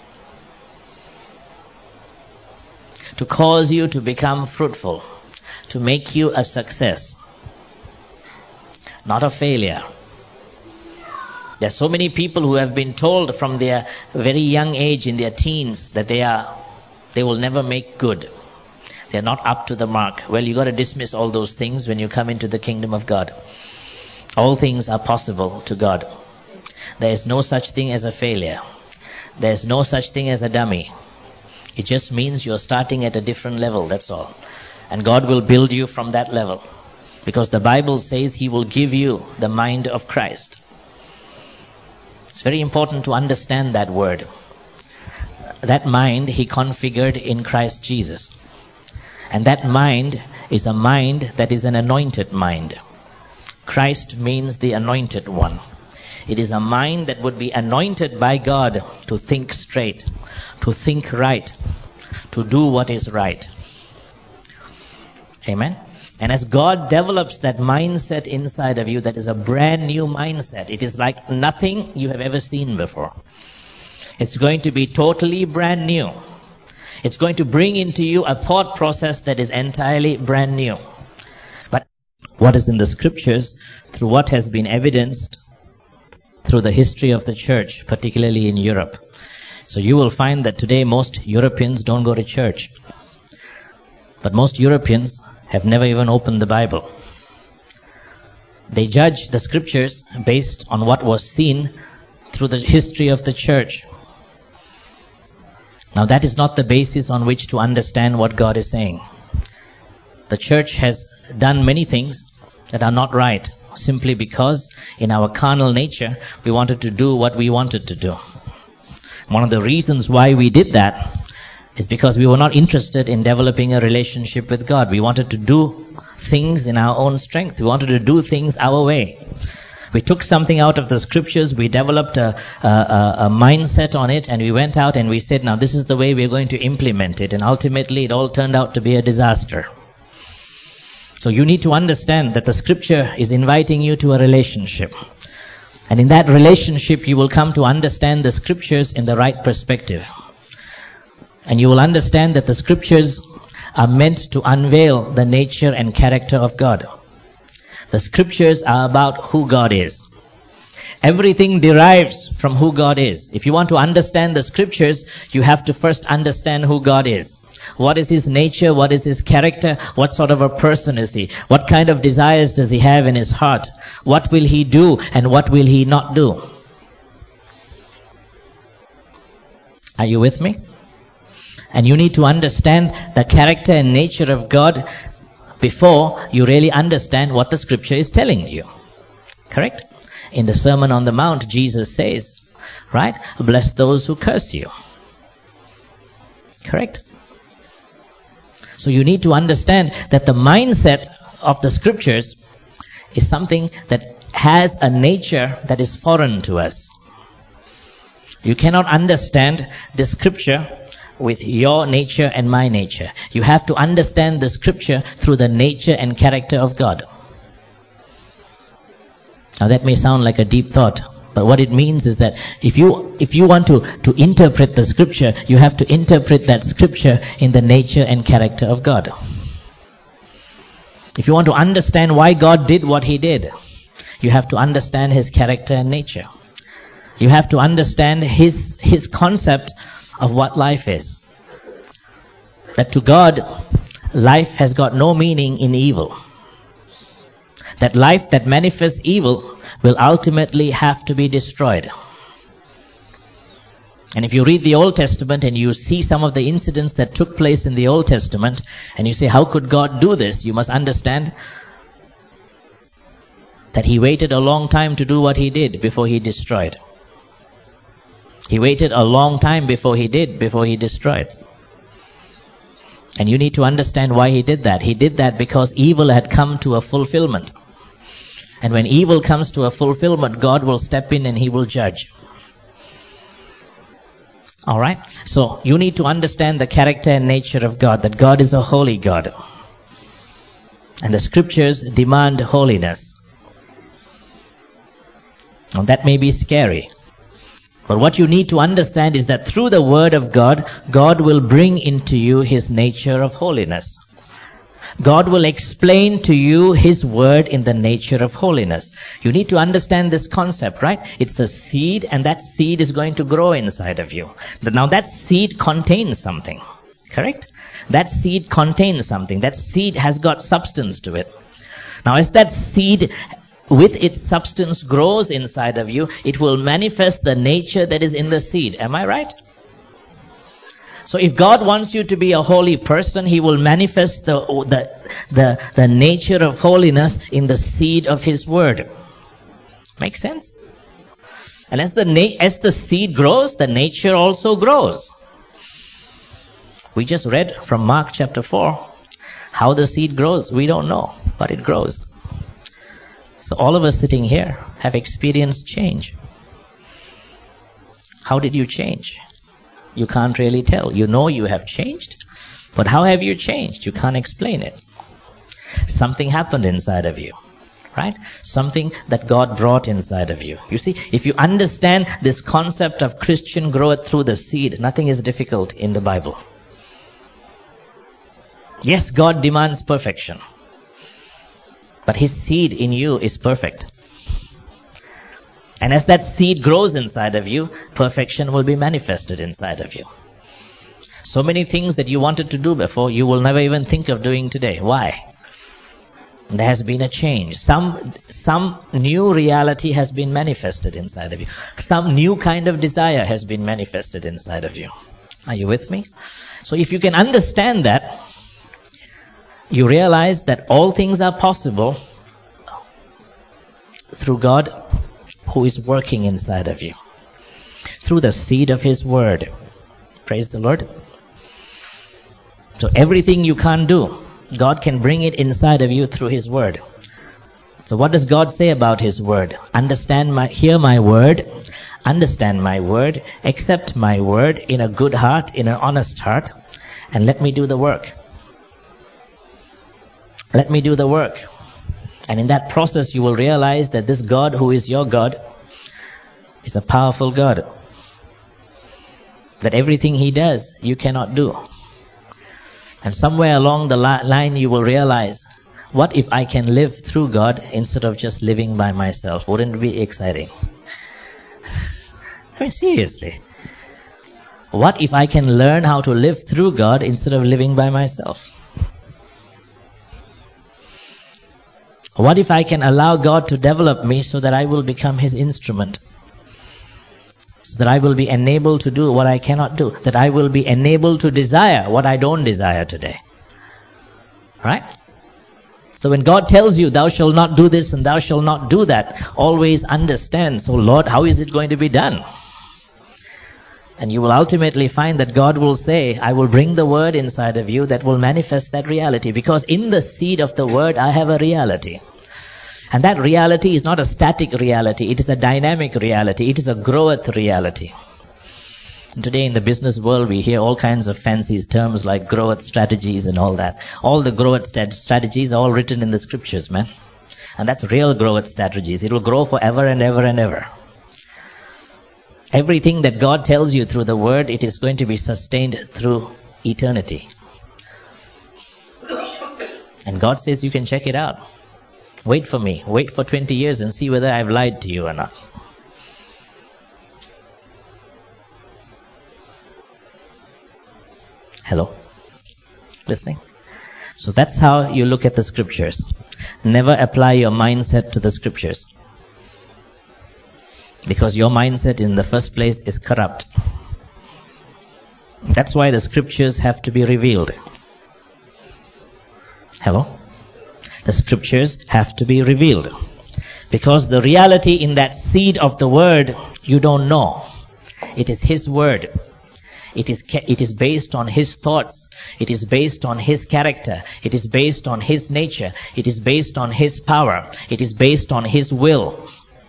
To cause you to become fruitful. To make you a success. Not a failure. There are so many people who have been told from their very young age, in their teens, that they are, they will never make good. They are not up to the mark. Well, you got to dismiss all those things when you come into the kingdom of God. All things are possible to God. There is no such thing as a failure. There is no such thing as a dummy. It just means you're starting at a different level, that's all. And God will build you from that level. Because the Bible says He will give you the mind of Christ. It's very important to understand that word. That mind He configured in Christ Jesus. And that mind is a mind that is an anointed mind. Christ means the anointed one. It is a mind that would be anointed by God to think straight, to think right, to do what is right. Amen? And as God develops that mindset inside of you, that is a brand new mindset. It is like nothing you have ever seen before. It's going to be totally brand new. It's going to bring into you a thought process that is entirely brand new. But what is in the scriptures, through what has been evidenced through the history of the church, particularly in Europe. So you will find that today most Europeans don't go to church. But most Europeans have never even opened the Bible. They judge the scriptures based on what was seen through the history of the church. Now that is not the basis on which to understand what God is saying. The church has done many things that are not right, simply because in our carnal nature, we wanted to do what we wanted to do. One of the reasons why we did that is because we were not interested in developing a relationship with God. We wanted to do things in our own strength. We wanted to do things our way. We took something out of the scriptures, we developed a, a, a mindset on it, and we went out and we said, now this is the way we're going to implement it. And ultimately it all turned out to be a disaster. So you need to understand that the scripture is inviting you to a relationship. And in that relationship, you will come to understand the scriptures in the right perspective. And you will understand that the scriptures are meant to unveil the nature and character of God. The scriptures are about who God is. Everything derives from who God is. If you want to understand the scriptures, you have to first understand who God is. What is his nature? What is his character? What sort of a person is he? What kind of desires does he have in his heart? What will he do and what will he not do? Are you with me? And you need to understand the character and nature of God before you really understand what the scripture is telling you. Correct? In the Sermon on the Mount, Jesus says, right? Bless those who curse you. Correct? So you need to understand that the mindset of the scriptures is something that has a nature that is foreign to us. You cannot understand the scripture with your nature and my nature. You have to understand the scripture through the nature and character of God. Now that may sound like a deep thought, but what it means is that if you if you want to, to interpret the scripture, you have to interpret that scripture in the nature and character of God. If you want to understand why God did what he did, you have to understand his character and nature. You have to understand his his concept of what life is. That to God, life has got no meaning in evil. That life that manifests evil will ultimately have to be destroyed. And if you read the Old Testament and you see some of the incidents that took place in the Old Testament, and you say, how could God do this? You must understand that he waited a long time to do what he did before he destroyed. He waited a long time before he did, before he destroyed. And you need to understand why he did that. He did that because evil had come to a fulfillment. And when evil comes to a fulfillment, God will step in and he will judge. All right? So you need to understand the character and nature of God, that God is a holy God. And the scriptures demand holiness. Now that may be scary. But what you need to understand is that through the word of God, God will bring into you his nature of holiness. God will explain to you his word in the nature of holiness. You need to understand this concept, right? It's a seed, and that seed is going to grow inside of you. Now that seed contains something, correct? That seed contains something. That seed has got substance to it. Now as that seed with its substance grows inside of you, it will manifest the nature that is in the seed. Am I right? So if God wants you to be a holy person, he will manifest the, the, the, the nature of holiness in the seed of his word. Make sense? And as the, na- as the seed grows, the nature also grows. We just read from Mark chapter four how the seed grows. We don't know, but it grows. So all of us sitting here have experienced change. How did you change? You can't really tell. You know you have changed, but how have you changed? You can't explain it. Something happened inside of you, right? Something that God brought inside of you. You see, if you understand this concept of Christian growth through the seed, nothing is difficult in the Bible. Yes, God demands perfection, but his seed in you is perfect. And as that seed grows inside of you, perfection will be manifested inside of you. So many things that you wanted to do before, you will never even think of doing today. Why? There has been a change. Some, some new reality has been manifested inside of you. Some new kind of desire has been manifested inside of you. Are you with me? So if you can understand that, you realize that all things are possible through God who is working inside of you, through the seed of His Word. Praise the Lord. So everything you can't do, God can bring it inside of you through His Word. So what does God say about His Word? Understand my, hear my Word, understand my Word, accept my Word in a good heart, in an honest heart, and let me do the work. Let me do the work. And in that process you will realize that this God who is your God is a powerful God. That everything He does, you cannot do. And somewhere along the li- line you will realize, what if I can live through God instead of just living by myself? Wouldn't it be exciting? I mean, seriously. What if I can learn how to live through God instead of living by myself? What if I can allow God to develop me so that I will become His instrument? So that I will be enabled to do what I cannot do. That I will be enabled to desire what I don't desire today. Right? So when God tells you, thou shalt not do this and thou shalt not do that, always understand, so Lord, how is it going to be done? And you will ultimately find that God will say, I will bring the Word inside of you that will manifest that reality. Because in the seed of the Word, I have a reality. And that reality is not a static reality. It is a dynamic reality. It is a growth reality. And today in the business world, we hear all kinds of fancy terms like growth strategies and all that. All the growth st- strategies are all written in the scriptures, man. And that's real growth strategies. It will grow forever and ever and ever. Everything that God tells you through the Word, it is going to be sustained through eternity. And God says you can check it out. Wait for me. Wait for twenty years and see whether I've lied to you or not. Hello? Listening? So that's how you look at the scriptures. Never apply your mindset to the scriptures. Because your mindset in the first place is corrupt. That's why the scriptures have to be revealed. Hello? The scriptures have to be revealed. Because the reality in that seed of the Word, you don't know. It is His Word. It is, it is based on His thoughts. It is based on His character. It is based on His nature. It is based on His power. It is based on His will.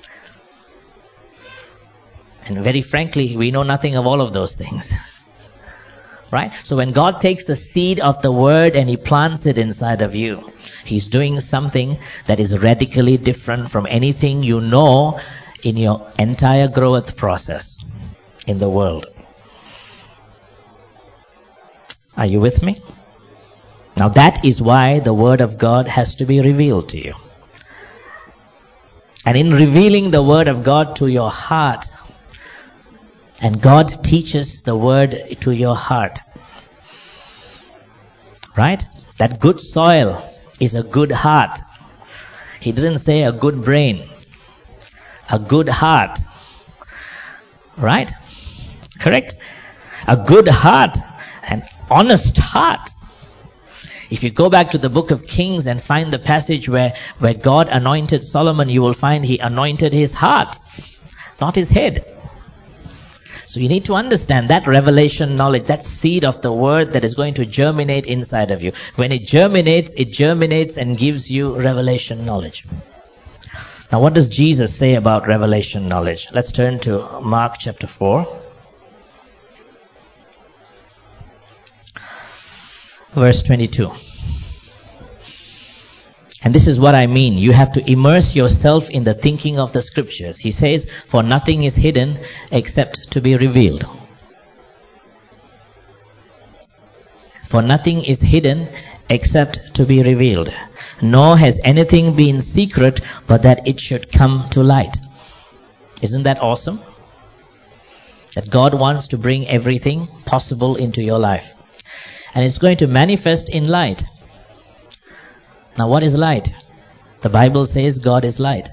And very frankly, we know nothing of all of those things. Right? So when God takes the seed of the Word and He plants it inside of you, He's doing something that is radically different from anything you know in your entire growth process in the world. Are you with me? Now that is why the Word of God has to be revealed to you. And in revealing the Word of God to your heart, and God teaches the Word to your heart. Right? That good soil is a good heart. He didn't say a good brain. A good heart. Right? Correct? A good heart, an honest heart. If you go back to the book of Kings and find the passage where, where God anointed Solomon, you will find He anointed his heart, not his head. So you need to understand that revelation knowledge, that seed of the Word that is going to germinate inside of you. When it germinates, it germinates and gives you revelation knowledge. Now what does Jesus say about revelation knowledge? Let's turn to Mark chapter four. Verse twenty-two. And this is what I mean. You have to immerse yourself in the thinking of the scriptures. He says, for nothing is hidden except to be revealed. For nothing is hidden except to be revealed. Nor has anything been secret but that it should come to light. Isn't that awesome? That God wants to bring everything possible into your life. And it's going to manifest in light. Now what is light? The Bible says God is light.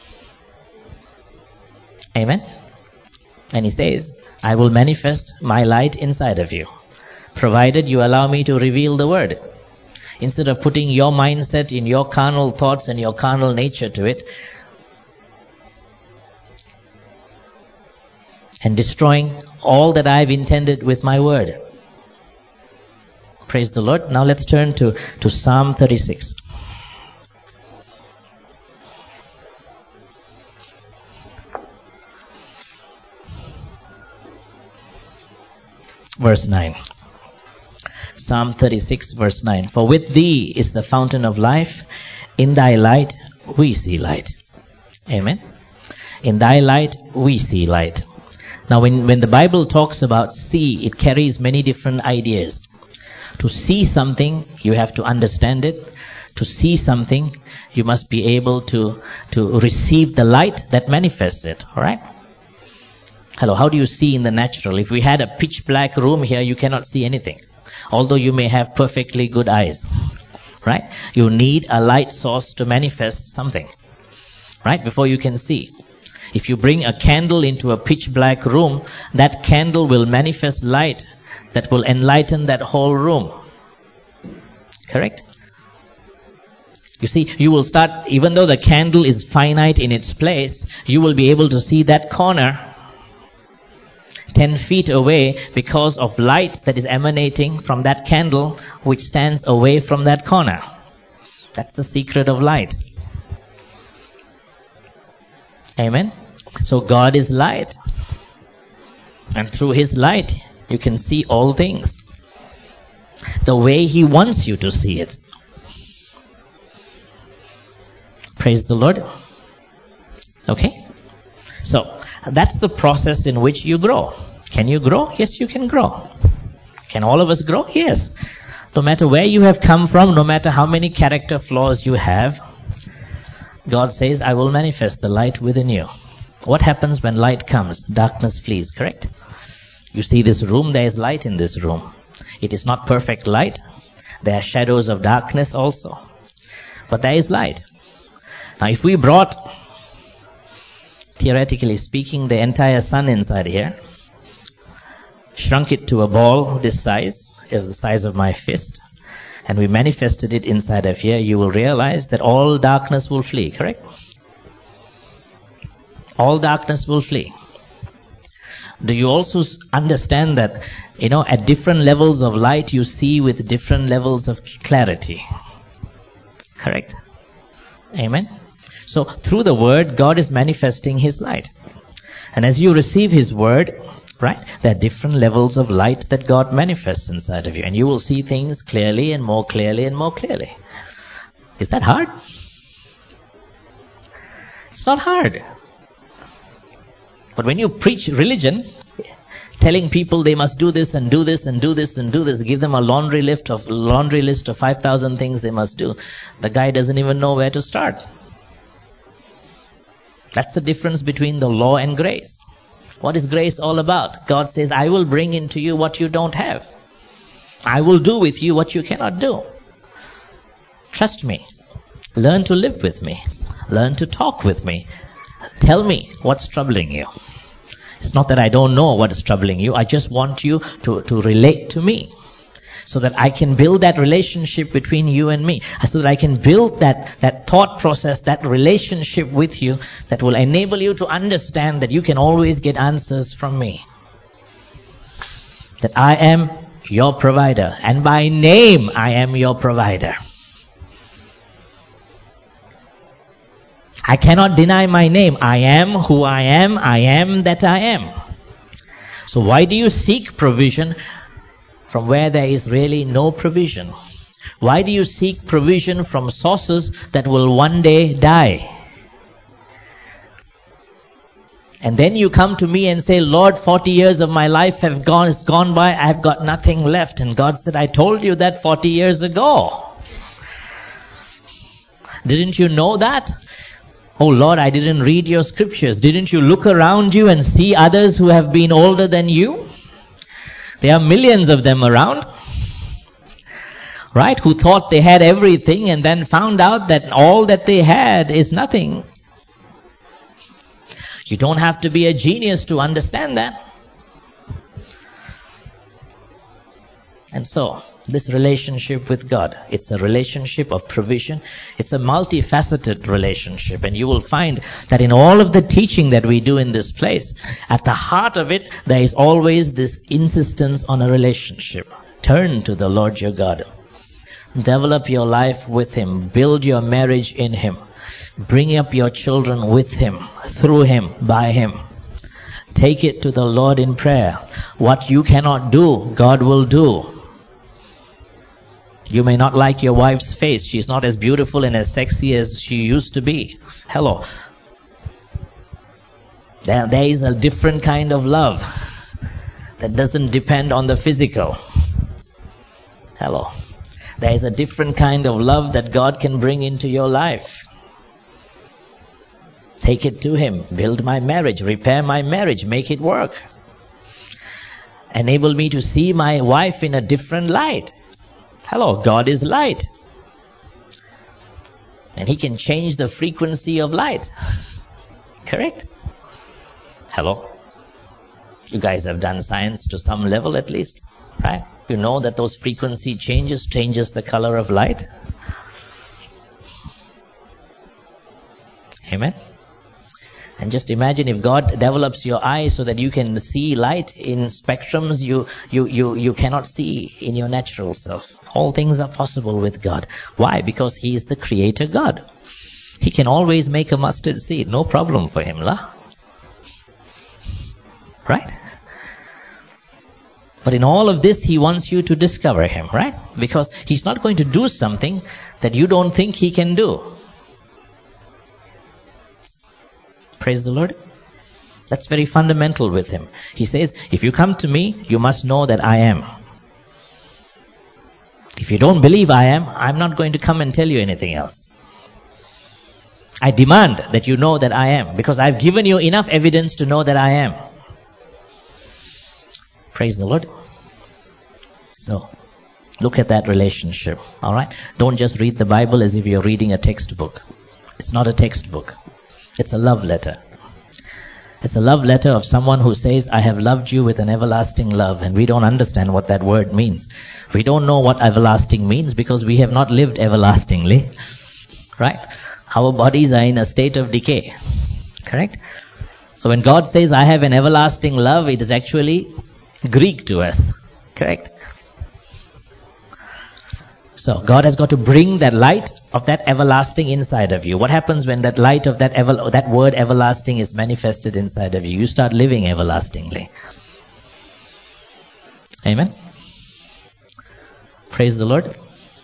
Amen? And He says, I will manifest my light inside of you, provided you allow me to reveal the Word. Instead of putting your mindset in your carnal thoughts and your carnal nature to it, and destroying all that I've intended with my Word. Praise the Lord. Now let's turn to, to Psalm thirty-six. Verse nine. Psalm thirty-six, verse nine. For with thee is the fountain of life. In thy light we see light. Amen. In thy light we see light. Now when, when the Bible talks about see, it carries many different ideas. To see something, you have to understand it. To see something, you must be able to, to receive the light that manifests it. Alright? Hello, how do you see in the natural? If we had a pitch black room here, you cannot see anything. Although you may have perfectly good eyes. Right? You need a light source to manifest something. Right? Before you can see. If you bring a candle into a pitch black room, that candle will manifest light that will enlighten that whole room. Correct? You see, you will start, even though the candle is finite in its place, you will be able to see that corner ten feet away because of light that is emanating from that candle which stands away from that corner. That's the secret of light. Amen? So God is light. And through His light, you can see all things the way He wants you to see it. Praise the Lord. Okay? So, that's the process in which you grow. Can you grow? Yes, you can grow. Can all of us grow? Yes. No matter where you have come from, no matter how many character flaws you have, God says, I will manifest the light within you. What happens when light comes? Darkness flees, correct? You see this room, there is light in this room. It is not perfect light. There are shadows of darkness also. But there is light. Now if we brought, theoretically speaking, the entire sun inside here, shrunk it to a ball this size, the size of my fist, and we manifested it inside of here, you will realize that all darkness will flee, correct? All darkness will flee. Do you also understand that, you know, at different levels of light you see with different levels of clarity? Correct? Amen? So, through the Word, God is manifesting His light. And as you receive His Word, right, there are different levels of light that God manifests inside of you. And you will see things clearly and more clearly and more clearly. Is that hard? It's not hard. But when you preach religion, telling people they must do this and do this and do this and do this, give them a laundry list of laundry list of five thousand things they must do, the guy doesn't even know where to start. That's the difference between the law and grace. What is grace all about? God says, I will bring into you what you don't have. I will do with you what you cannot do. Trust me. Learn to live with me. Learn to talk with me. Tell me what's troubling you. It's not that I don't know what is troubling you. I just want you to, to relate to me so that I can build that relationship between you and me. So that I can build that, that thought process, that relationship with you that will enable you to understand that you can always get answers from me. That I am your provider. And by name, I am your provider. I cannot deny my name. I am who I am. I am that I am. So why do you seek provision from where there is really no provision? Why do you seek provision from sources that will one day die? And then you come to me and say, Lord, forty years of my life have gone, it's gone by, I've got nothing left. And God said, I told you that forty years ago. Didn't you know that? Oh Lord, I didn't read your scriptures. Didn't you look around you and see others who have been older than you? There are millions of them around, right? Who thought they had everything and then found out that all that they had is nothing. You don't have to be a genius to understand that. And so, this relationship with God, it's a relationship of provision. It's a multifaceted relationship. And you will find that in all of the teaching that we do in this place, at the heart of it, there is always this insistence on a relationship. Turn to the Lord your God. Develop your life with Him. Build your marriage in Him. Bring up your children with Him, through Him, by Him. Take it to the Lord in prayer. What you cannot do, God will do. You may not like your wife's face. She's not as beautiful and as sexy as she used to be. Hello. There, there is a different kind of love that doesn't depend on the physical. Hello. There is a different kind of love that God can bring into your life. Take it to Him. Build my marriage. Repair my marriage. Make it work. Enable me to see my wife in a different light. Hello, God is light. And He can change the frequency of light. Correct? Hello? You guys have done science to some level at least, right? You know that those frequency changes, changes the color of light. Amen? And just imagine if God develops your eyes so that you can see light in spectrums you, you, you, you cannot see in your natural self. All things are possible with God. Why? Because He is the Creator God. He can always make a mustard seed. No problem for Him, lah. Right? But in all of this, He wants you to discover Him, right? Because He's not going to do something that you don't think He can do. Praise the Lord. That's very fundamental with Him. He says, if you come to me, you must know that I am. If you don't believe I am, I'm not going to come and tell you anything else. I demand that you know that I am, because I've given you enough evidence to know that I am. Praise the Lord. So, look at that relationship, all right? Don't just read the Bible as if you're reading a textbook. It's not a textbook. It's a love letter. It's a love letter of someone who says, I have loved you with an everlasting love. And we don't understand what that word means. We don't know what everlasting means because we have not lived everlastingly. Right? Our bodies are in a state of decay. Correct? So when God says, I have an everlasting love, it is actually Greek to us. Correct? So God has got to bring that light of that everlasting inside of you. What happens when that light of that ever, that word everlasting is manifested inside of you? You start living everlastingly. Amen? Praise the Lord.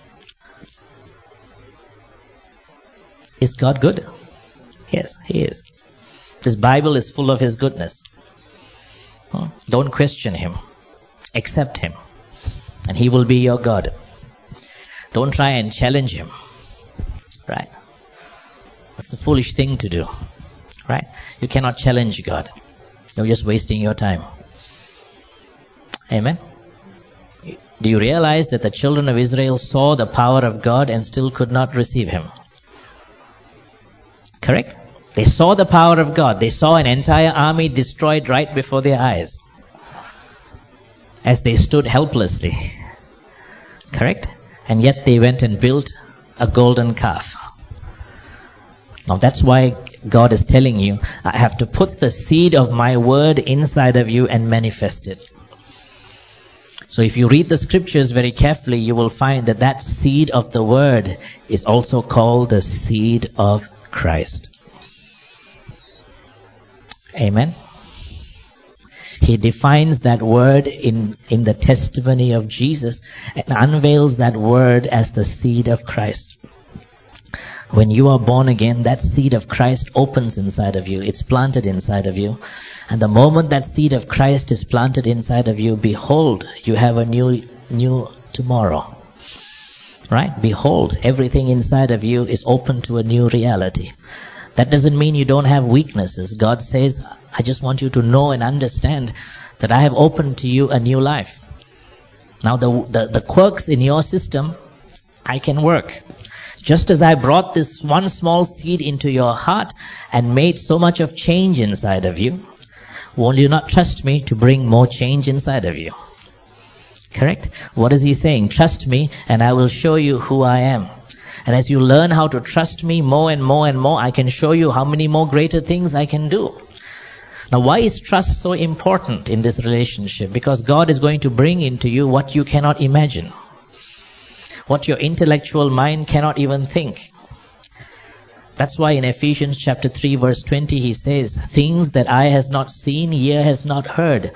Is God good? Yes, He is. This Bible is full of His goodness. Don't question Him. Accept Him. And He will be your God. Don't try and challenge Him. Right? That's a foolish thing to do. Right? You cannot challenge God. You're just wasting your time. Amen? Do you realize that the children of Israel saw the power of God and still could not receive Him? Correct? They saw the power of God. They saw an entire army destroyed right before their eyes as they stood helplessly. Correct? And yet they went and built a golden calf. Now that's why God is telling you, I have to put the seed of my word inside of you and manifest it. So if you read the scriptures very carefully, you will find that that seed of the word is also called the seed of Christ. Amen. He defines that word in, in the testimony of Jesus and unveils that word as the seed of Christ. When you are born again, that seed of Christ opens inside of you. It's planted inside of you. And the moment that seed of Christ is planted inside of you, behold, you have a new, new tomorrow. Right? Behold, everything inside of you is open to a new reality. That doesn't mean you don't have weaknesses. God says, I just want you to know and understand that I have opened to you a new life. Now the, the, the quirks in your system, I can work. Just as I brought this one small seed into your heart and made so much of change inside of you, will you not trust me to bring more change inside of you? Correct? What is he saying? Trust me and I will show you who I am. And as you learn how to trust me more and more and more, I can show you how many more greater things I can do. Now, why is trust so important in this relationship? Because God is going to bring into you what you cannot imagine, what your intellectual mind cannot even think. That's why in Ephesians chapter three, verse twenty, he says, things that eye has not seen, ear has not heard.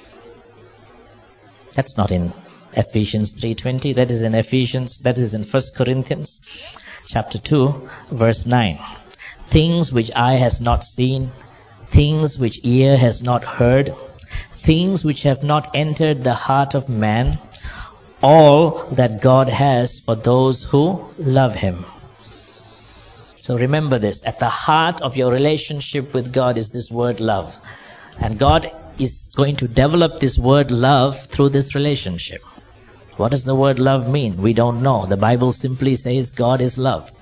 That's not in Ephesians three twenty. That is in Ephesians, that is in First Corinthians chapter two, verse nine. Things which eye has not seen, things which ear has not heard, things which have not entered the heart of man, all that God has for those who love him. So remember this, at the heart of your relationship with God is this word love. And God is going to develop this word love through this relationship. What does the word love mean? We don't know. The Bible simply says God is love.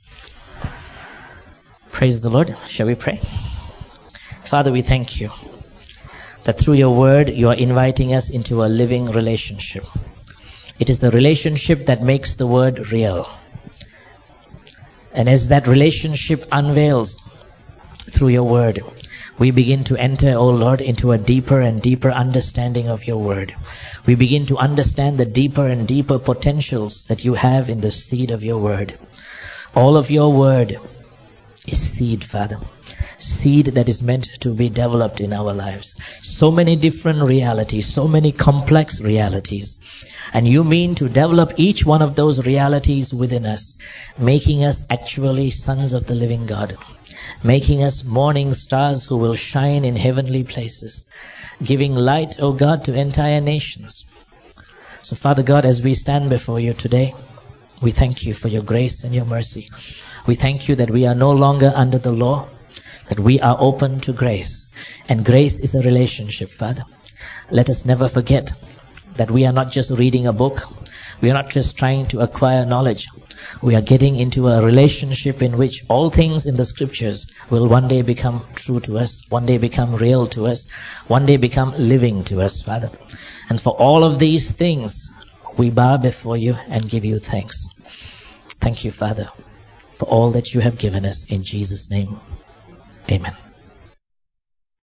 Praise the Lord. Shall we pray? Father, we thank you that through your word you are inviting us into a living relationship. It is the relationship that makes the word real. And as that relationship unveils through your word, we begin to enter, O Lord, into a deeper and deeper understanding of your word. We begin to understand the deeper and deeper potentials that you have in the seed of your word. All of your word is seed, Father. Seed that is meant to be developed in our lives. So many different realities, so many complex realities. And you mean to develop each one of those realities within us, making us actually sons of the living God, making us morning stars who will shine in heavenly places, giving light, O God, to entire nations. So Father God, as we stand before you today, we thank you for your grace and your mercy. We thank you that we are no longer under the law, that we are open to grace. And grace is a relationship, Father. Let us never forget that we are not just reading a book. We are not just trying to acquire knowledge. We are getting into a relationship in which all things in the scriptures will one day become true to us, one day become real to us, one day become living to us, Father. And for all of these things, we bow before you and give you thanks. Thank you, Father, for all that you have given us. In Jesus' name, amen.